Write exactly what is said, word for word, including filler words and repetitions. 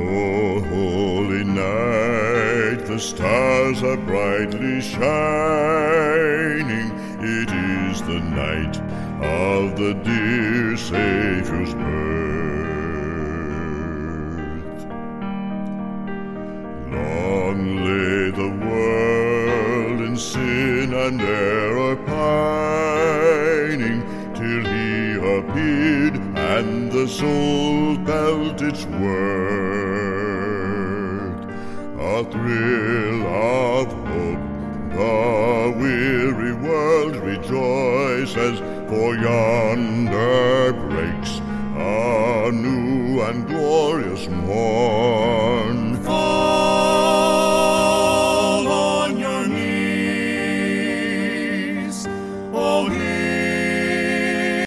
O holy night, the stars are brightly shining. It is the night of the dear Saviour's birth. Long lay the world in sin and error pining, till He appeared and the soul felt its worth. A thrill of hope, the weary world rejoices, for yonder breaks a new and glorious morn.